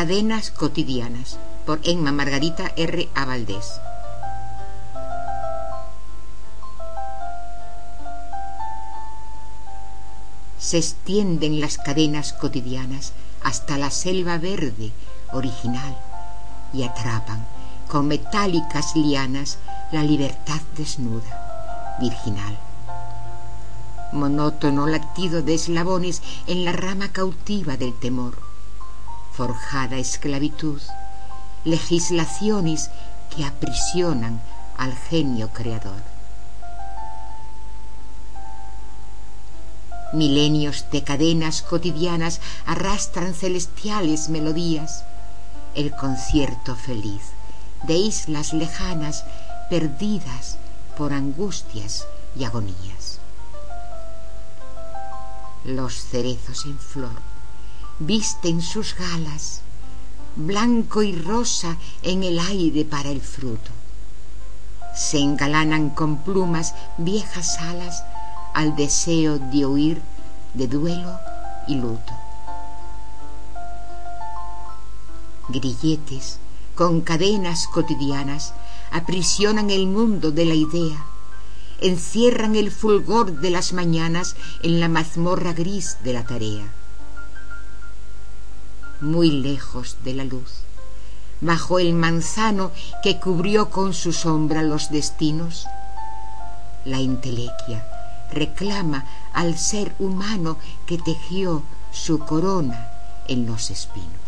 Cadenas cotidianas, por Emma Margarita R. A. Valdés. Se extienden las cadenas cotidianas hasta la selva verde original y atrapan con metálicas lianas la libertad desnuda, virginal. Monótono latido de eslabones en la rama cautiva del temor, forjada esclavitud, legislaciones que aprisionan al genio creador. Milenios de cadenas cotidianas arrastran celestiales melodías, el concierto feliz de islas lejanas perdidas por angustias y agonías. Los cerezos en flor visten sus galas, blanco y rosa en el aire para el fruto. Se engalanan con plumas viejas alas al deseo de huir de duelo y luto. Grilletes con cadenas cotidianas aprisionan el mundo de la idea, encierran el fulgor de las mañanas en la mazmorra gris de la tarea. Muy lejos de la luz, bajo el manzano que cubrió con su sombra los destinos, la entelequia reclama al ser humano que tejió su corona en los espinos.